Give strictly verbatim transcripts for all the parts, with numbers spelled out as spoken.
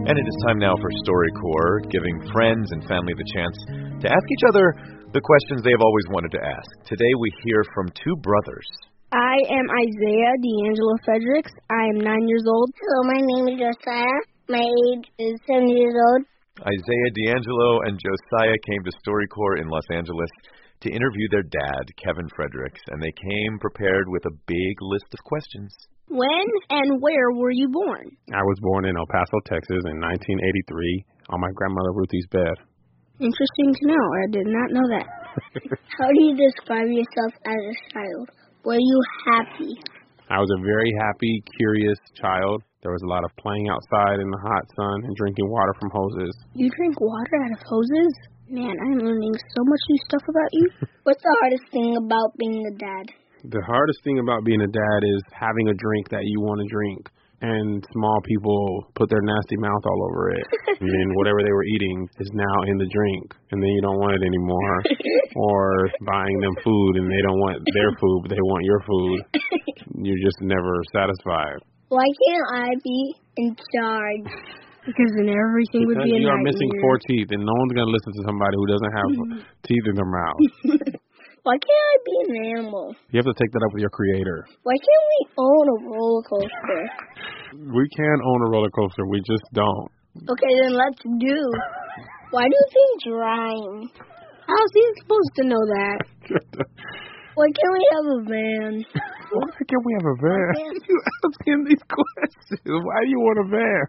And it is time now for StoryCorps, giving friends and family the chance to ask each other the questions they have always wanted to ask. Today we hear from two brothers. I am Isaiah D'Angelo Fredericks. I am nine years old. Hello, my name is Josiah. My age is seven years old. Isaiah D'Angelo and Josiah came to StoryCorps in Los Angeles to interview their dad, Kevin Fredericks, and they came prepared with a big list of questions. When and where were you born? I was born in El Paso, Texas in nineteen eighty-three on my grandmother Ruthie's bed. Interesting to know. I did not know that. How do you describe yourself as a child? Were you happy? I was a very happy, curious child. There was a lot of playing outside in the hot sun and drinking water from hoses. You drink water out of hoses? Man, I'm learning so much new stuff about you. What's the hardest thing about being a dad? The hardest thing about being a dad is having a drink that you want to drink, and small people put their nasty mouth all over it. And then whatever they were eating is now in the drink, and then you don't want it anymore. Or buying them food, and they don't want their food, but they want your food. You're just never satisfied. Why can't I be in charge? Because then everything because would be a you are nightmare. missing four teeth, and no one's going to listen to somebody who doesn't have teeth in their mouth. Why can't I be an animal? You have to take that up with your creator. Why can't we own a roller coaster? We can own a roller coaster, we just don't. Okay, then let's do. Why do things rhyme? How's he supposed to know that? Why can't we have a van? Why can't we have a van? You asking these questions. Why do you want a van?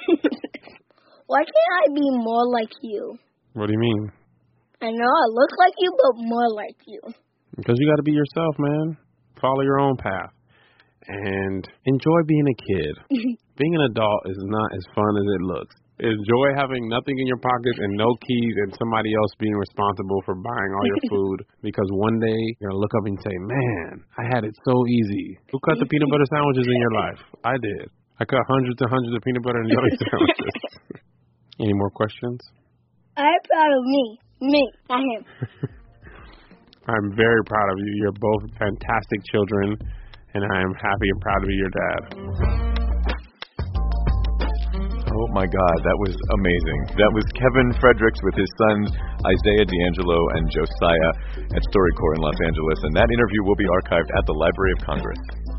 Why can't I be more like you? What do you mean? I know I look like you, but more like you. Because you got to be yourself, man. Follow your own path. And enjoy being a kid. Being an adult is not as fun as it looks. Enjoy having nothing in your pockets and no keys and somebody else being responsible for buying all your food. Because one day you're going to look up and say, man, I had it so easy. Who cut the peanut butter sandwiches in your life? I did. I cut hundreds and hundreds of peanut butter and jelly sandwiches. Any more questions? I'm proud of me. Me, not him. I'm very proud of you. You're both fantastic children, and I am happy and proud to be your dad. Oh, my God, that was amazing. That was Kevin Fredericks with his sons, Isaiah D'Angelo and Josiah, at StoryCorps in Los Angeles, and that interview will be archived at the Library of Congress.